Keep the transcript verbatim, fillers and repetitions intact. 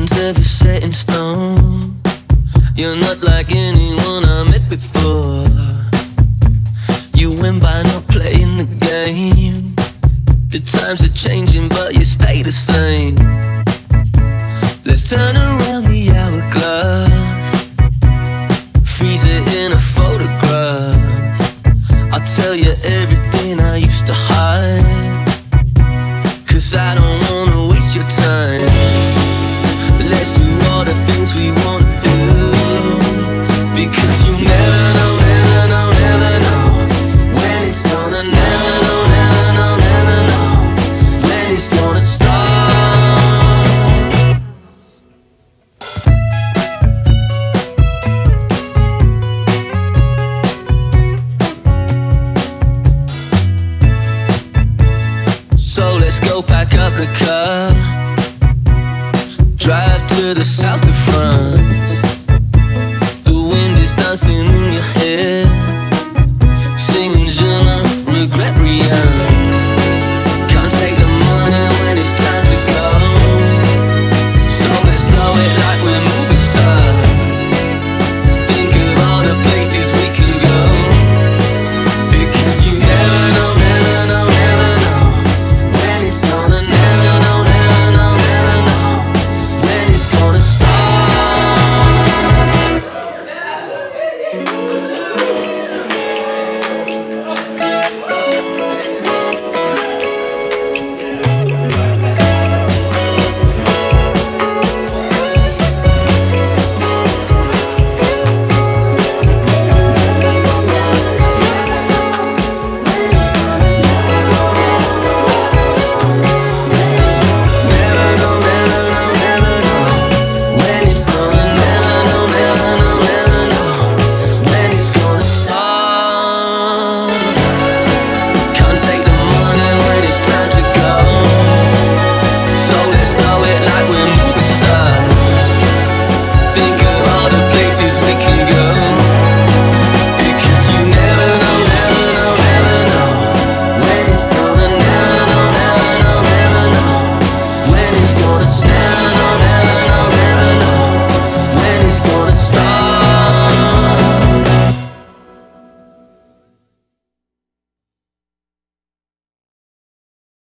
nothing's ever set in stone. You're not like anyone I met before. You win by not playing the game. The times are changing but you stay the same. Let's turn around the hourglass, freeze it in a photograph. I'll tell you everything I used to hide, 'cause I don't wanna waste your time. Let's do all the things we wanna do, because you never know, never know, never know when it's gonna, never know, never know, never know when it's gonna start. So let's go pack up the car, drive to the south of France. The wind is dancing in your hair.